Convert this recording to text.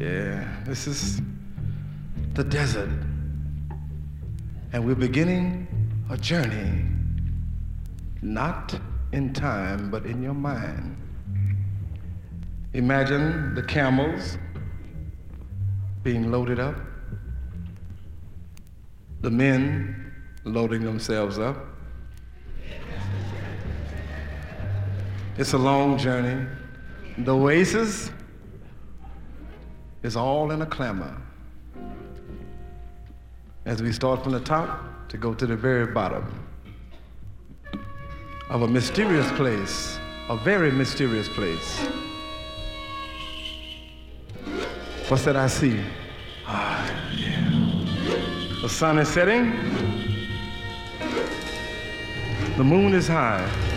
Yeah, this is the desert. And we're beginning a journey, not in time, but in your mind. Imagine the camels being loaded up, the men loading themselves up. It's a long journey. The oasis is all in a clamor as we start from the top to go to the very bottom of a mysterious place, a very mysterious place. What's that I see? The sun is setting. The moon is high.